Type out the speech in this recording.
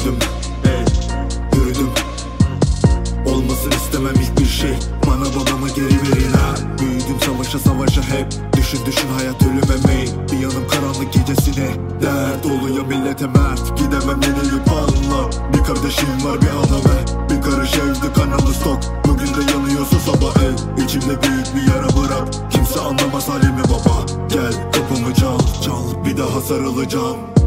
Büyüdüm, yürüdüm. Olmasın istemem hiçbir şey. Bana mı geri verin ha. Büyüdüm savaşa hep. Düşün hayat ölüme meyil. Bir yanım karanlık gecesine dert oluyor millete mert. Gidemem yenilip anla. Bir kardeşim var bir anam bir karış evde kanalı stok. Bugün de yanıyorsa sabah el. İçimde büyük bir yara bırak. Kimse anlamaz halimi baba. Gel kapımı çal bir daha sarılacağım.